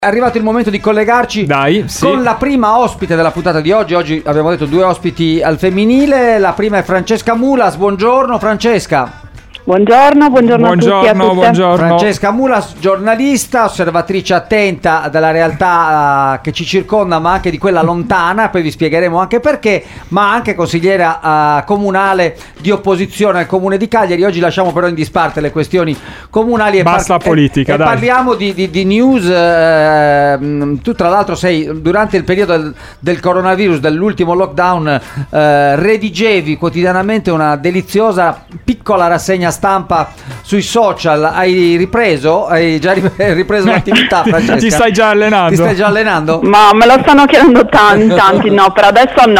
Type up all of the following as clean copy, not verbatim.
È arrivato il momento di collegarci con la prima ospite della puntata di oggi. Oggi abbiamo detto 2 ospiti al femminile. La prima è Francesca Mulas. Buongiorno Francesca. Buongiorno a tutti e a tutte. Buongiorno. Francesca Mulas, giornalista, osservatrice attenta della realtà che ci circonda, ma anche di quella lontana, poi vi spiegheremo anche perché, ma anche consigliera comunale di opposizione al Comune di Cagliari. Oggi lasciamo però in disparte le questioni comunali e basta politica, dai. Parliamo di news. Tu tra l'altro durante il periodo del coronavirus, dell'ultimo lockdown, redigevi quotidianamente una deliziosa piccola rassegna stampa sui social. Hai ripreso? Hai già ripreso l'attività, Francesca? Ti stai già allenando? Ti stai già allenando? Ma me lo stanno chiedendo tanti. No, per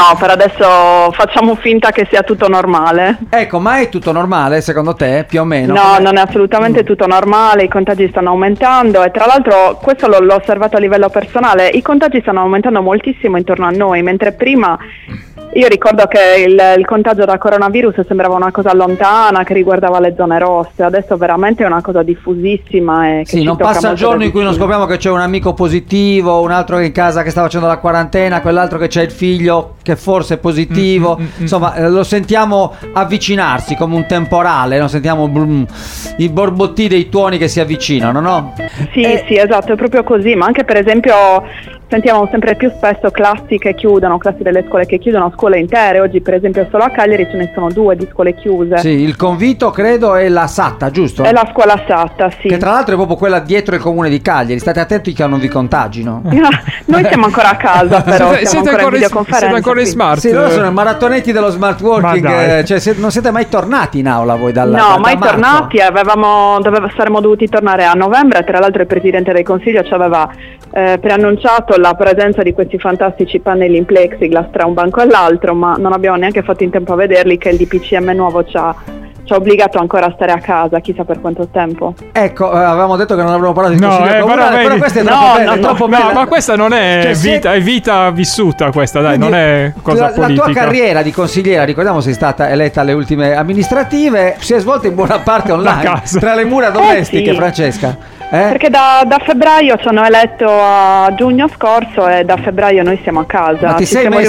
adesso facciamo finta che sia tutto normale. Ecco, ma è tutto normale secondo te, più o meno? No, non è assolutamente tutto normale, i contagi stanno aumentando e tra l'altro questo l'ho osservato a livello personale, i contagi stanno aumentando moltissimo intorno a noi, mentre prima io ricordo che il contagio da coronavirus sembrava una cosa lontana che riguardava le zone rosse, adesso veramente è una cosa diffusissima. E che non passa giorno in cui non scopriamo che c'è un amico positivo, un altro che in casa che sta facendo la quarantena, quell'altro che c'è il figlio che forse è positivo. Insomma, lo sentiamo avvicinarsi come un temporale, no? Sentiamo i borbotti dei tuoni che si avvicinano, no? Sì, esatto, è proprio così, ma anche per esempio sentiamo sempre più spesso classi delle scuole che chiudono, scuole intere. Oggi per esempio solo a Cagliari ce ne sono 2 di scuole chiuse. Sì, il convito credo è la Satta, giusto? È la scuola Satta, sì. Che tra l'altro è proprio quella dietro il comune di Cagliari. State attenti che non vi contagino. Noi siamo ancora a casa, però siamo ancora in videoconferenza. Siete ancora in smart? Sì, loro sono i maratonetti dello smart working. Non siete mai tornati in aula voi No, mai tornati. Saremmo dovuti tornare a novembre. Tra l'altro il Presidente del Consiglio ci aveva preannunciato la presenza di questi fantastici pannelli in plexiglass tra un banco e l'altro, ma non abbiamo neanche fatto in tempo a vederli, che il DPCM nuovo ci ha obbligato ancora a stare a casa, chissà per quanto tempo. Ecco, avevamo detto che non avremmo parlato di consiglio comunale, però questa è troppo bella. Ma questa non è vita, è vita vissuta questa, dai. Quindi, non è cosa politica. La tua carriera di consigliera, ricordiamo, sei stata eletta alle ultime amministrative, si è svolta in buona parte online, tra le mura domestiche, sì. Francesca. Perché da febbraio ci hanno eletto a giugno scorso e da febbraio noi siamo a casa. Ma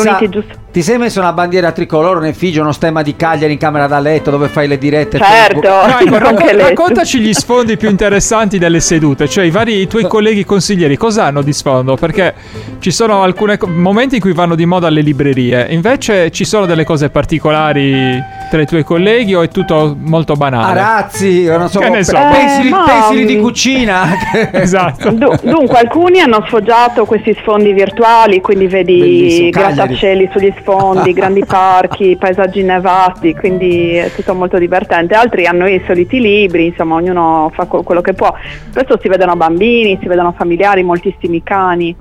ti sei messo una bandiera tricolore, un effigie, uno stemma di Cagliari in camera da letto dove fai le dirette? Certo. Raccontaci gli sfondi più interessanti delle sedute, cioè i tuoi colleghi consiglieri cosa hanno di sfondo? Perché ci sono alcuni momenti in cui vanno di moda le librerie, invece ci sono delle cose particolari tra i tuoi colleghi o è tutto molto banale? Arazzi, non so, pensili di cucina. Esatto. Dunque alcuni hanno sfoggiato questi sfondi virtuali, quindi vedi grattacieli sugli sfondi, grandi parchi, paesaggi nevati, quindi è tutto molto divertente. Altri hanno i soliti libri, insomma ognuno fa quello che può. Spesso si vedono bambini, si vedono familiari, moltissimi cani.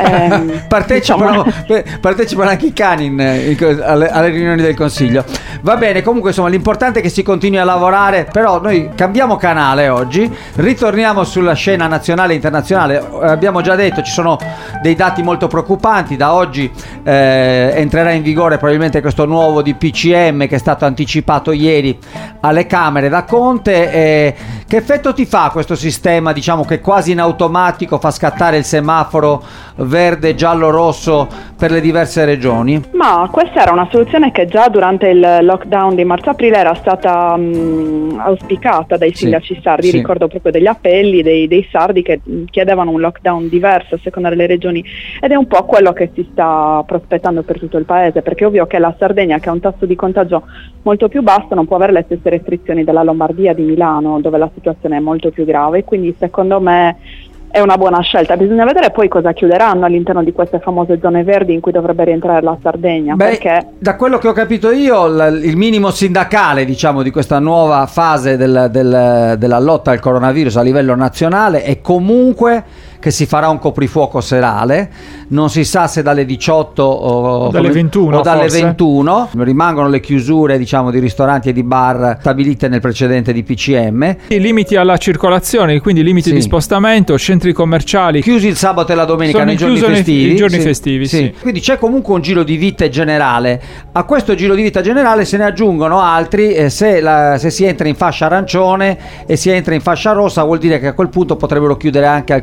Partecipano anche i cani alle riunioni del Consiglio. Va bene, comunque insomma l'importante è che si continui a lavorare, però noi cambiamo canale oggi, ritorniamo sulla scena nazionale e internazionale. Abbiamo già detto, ci sono dei dati molto preoccupanti. Da oggi entrerà in vigore probabilmente questo nuovo DPCM che è stato anticipato ieri alle Camere da Conte. Che effetto ti fa questo sistema, diciamo, che quasi in automatico fa scattare il semaforo verde, giallo, rosso per le diverse regioni? Ma questa era una soluzione che già durante il lockdown di marzo-aprile era stata auspicata dai sindaci sardi. Ricordo proprio degli appelli dei sardi che chiedevano un lockdown diverso a seconda delle regioni, ed è un po' quello che si sta prospettando per tutto il paese, perché è ovvio che la Sardegna, che ha un tasso di contagio molto più basso, non può avere le stesse restrizioni della Lombardia, di Milano, dove la situazione è molto più grave. Quindi secondo me è una buona scelta. Bisogna vedere poi cosa chiuderanno all'interno di queste famose zone verdi in cui dovrebbe rientrare la Sardegna. Perché da quello che ho capito io, il minimo sindacale, diciamo, di questa nuova fase della lotta al coronavirus a livello nazionale è comunque che si farà un coprifuoco serale, non si sa se dalle 18 o dalle 21 o dalle 21. Rimangono le chiusure, diciamo, di ristoranti e di bar stabilite nel precedente DPCM. I limiti alla circolazione, quindi limiti di spostamento, centri commerciali chiusi il sabato e la domenica nei giorni festivi. Sì. Quindi c'è comunque un giro di vite generale. A questo giro di vita generale se ne aggiungono altri. Se si entra in fascia arancione e si entra in fascia rossa, vuol dire che a quel punto potrebbero chiudere anche alcune attività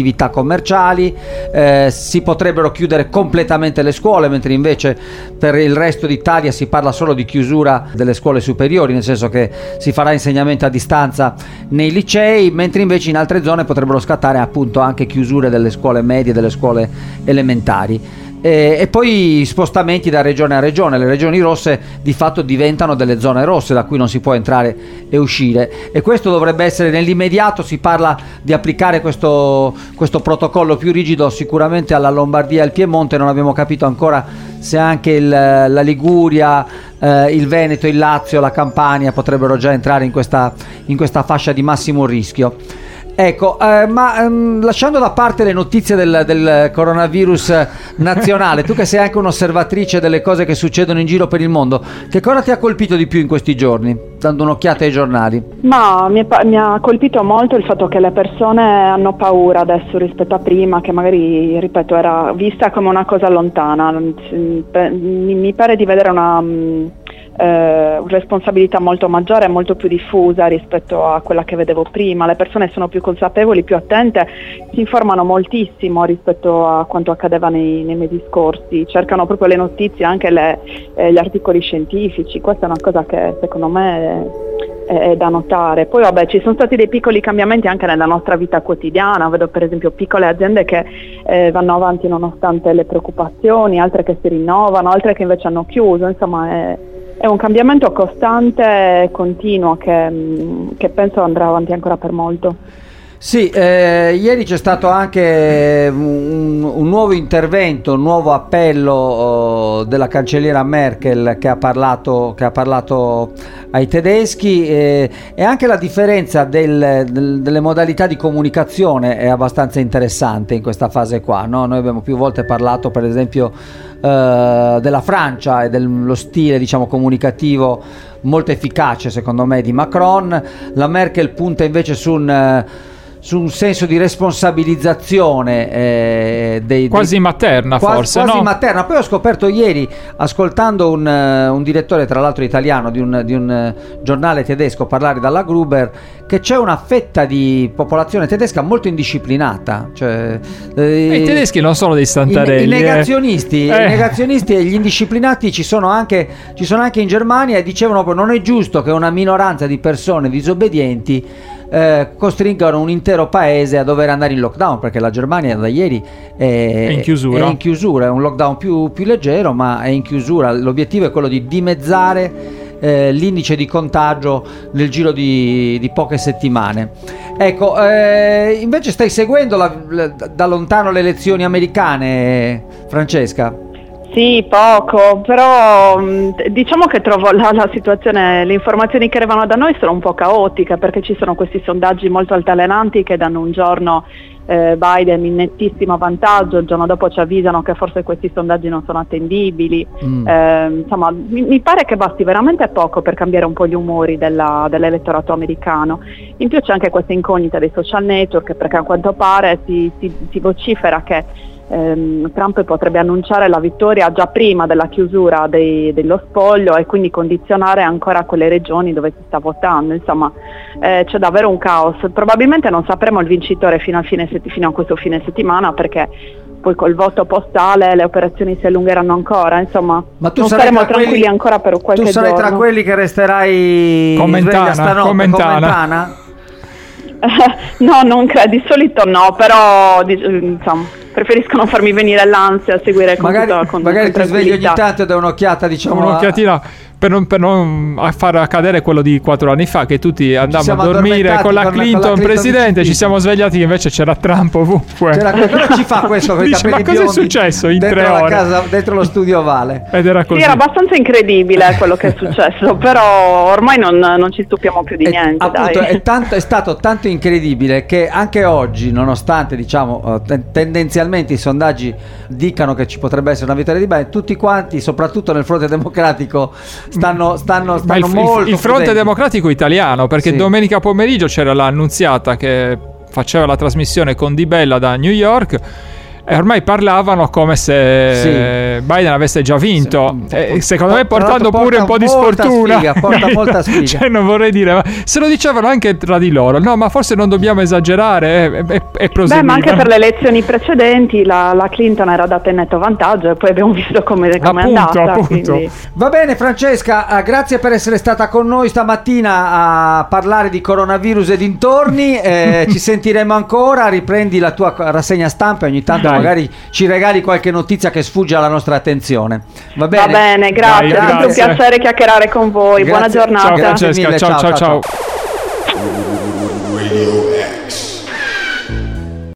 attività commerciali, si potrebbero chiudere completamente le scuole, mentre invece per il resto d'Italia si parla solo di chiusura delle scuole superiori, nel senso che si farà insegnamento a distanza nei licei, mentre invece in altre zone potrebbero scattare appunto anche chiusure delle scuole medie, delle scuole elementari. E poi spostamenti da regione a regione. Le regioni rosse di fatto diventano delle zone rosse da cui non si può entrare e uscire, e questo dovrebbe essere nell'immediato. Si parla di applicare questo protocollo più rigido sicuramente alla Lombardia e al Piemonte. Non abbiamo capito ancora se anche la Liguria, il Veneto, il Lazio, la Campania potrebbero già entrare in questa fascia di massimo rischio. Ecco, lasciando da parte le notizie del coronavirus nazionale, tu che sei anche un'osservatrice delle cose che succedono in giro per il mondo, che cosa ti ha colpito di più in questi giorni, dando un'occhiata ai giornali? Ma mi ha colpito molto il fatto che le persone hanno paura adesso rispetto a prima, che magari, ripeto, era vista come una cosa lontana. Mi pare di vedere una responsabilità molto maggiore e molto più diffusa rispetto a quella che vedevo prima. Le persone sono più consapevoli, più attente, si informano moltissimo rispetto a quanto accadeva nei mesi scorsi, cercano proprio le notizie, anche gli articoli scientifici. Questa è una cosa che secondo me è da notare. Poi vabbè, ci sono stati dei piccoli cambiamenti anche nella nostra vita quotidiana. Vedo per esempio piccole aziende che vanno avanti nonostante le preoccupazioni, altre che si rinnovano, altre che invece hanno chiuso. Insomma è un cambiamento costante e continuo che penso andrà avanti ancora per molto. Sì, ieri c'è stato anche un nuovo intervento, un nuovo appello della cancelliera Merkel che ha parlato ai tedeschi, e anche la differenza delle modalità di comunicazione è abbastanza interessante in questa fase qua, no? Noi abbiamo più volte parlato per esempio della Francia e dello stile, diciamo, comunicativo molto efficace secondo me di Macron. La Merkel punta invece su un senso di responsabilizzazione quasi materna, forse quasi no? materna. Poi ho scoperto ieri, ascoltando un direttore tra l'altro italiano di un giornale tedesco parlare dalla Gruber, che c'è una fetta di popolazione tedesca molto indisciplinata, cioè i tedeschi non sono dei santarelli, i negazionisti e gli indisciplinati ci sono anche in Germania, e dicevano proprio: non è giusto che una minoranza di persone disobbedienti costringano un intero paese a dover andare in lockdown, perché la Germania da ieri è in chiusura, è un lockdown più leggero, ma è in chiusura. L'obiettivo è quello di dimezzare l'indice di contagio nel giro di poche settimane. Ecco, invece stai seguendo da lontano le elezioni americane, Francesca? Sì, poco, però diciamo che trovo la situazione, le informazioni che arrivano da noi sono un po' caotiche, perché ci sono questi sondaggi molto altalenanti che danno un giorno Biden in nettissimo vantaggio, il giorno dopo ci avvisano che forse questi sondaggi non sono attendibili. Insomma, mi pare che basti veramente poco per cambiare un po' gli umori dell'elettorato americano. In più c'è anche questa incognita dei social network, perché a quanto pare si vocifera che Trump potrebbe annunciare la vittoria già prima della chiusura dello spoglio, e quindi condizionare ancora quelle regioni dove si sta votando. Insomma, c'è davvero un caos. Probabilmente non sapremo il vincitore fino a questo fine settimana, perché poi col voto postale le operazioni si allungheranno ancora. Insomma, ma tu non saremo tranquilli ancora per qualche giorno. Tu sarai tra quelli che resterai sveglia stanotte, commentana? No, non credo, di solito no, però insomma preferisco non farmi venire l'ansia a seguire magari ti svegli ogni tanto e dai un'occhiata, diciamo, un'occhiatina per non far accadere quello di 4 anni fa, che tutti andavamo a dormire con la Clinton presidente, ci siamo svegliati che invece c'era Trump ovunque. Cosa ci fa questo con i capelli ma cosa è successo in 3 ore? Casa, dentro lo studio ovale. Ed era così. Sì, era abbastanza incredibile quello che è successo, però ormai non ci stupiamo più di niente. Appunto, dai. È stato tanto incredibile che anche oggi, nonostante diciamo tendenzialmente i sondaggi dicano che ci potrebbe essere una vittoria di Biden, tutti quanti, soprattutto nel fronte democratico, stanno molto il fronte democratico italiano, perché domenica pomeriggio c'era l'annunziata che faceva la trasmissione con Di Bella da New York, ormai parlavano come se Biden avesse già vinto, secondo me portando pure un po' di sfortuna. Porta molta sfiga. Cioè, non vorrei dire, ma se lo dicevano anche tra di loro, no, ma forse non dobbiamo esagerare e proseguire. Ma anche per le elezioni precedenti la Clinton era data in netto vantaggio e poi abbiamo visto come è andata. Quindi... Va bene Francesca, grazie per essere stata con noi stamattina a parlare di coronavirus e dintorni. Ci sentiremo ancora, riprendi la tua rassegna stampa e ogni tanto magari ci regali qualche notizia che sfugge alla nostra attenzione. Va bene, grazie, è sempre un piacere chiacchierare con voi. Grazie. Buona giornata. Ciao Francesca, mille, ciao.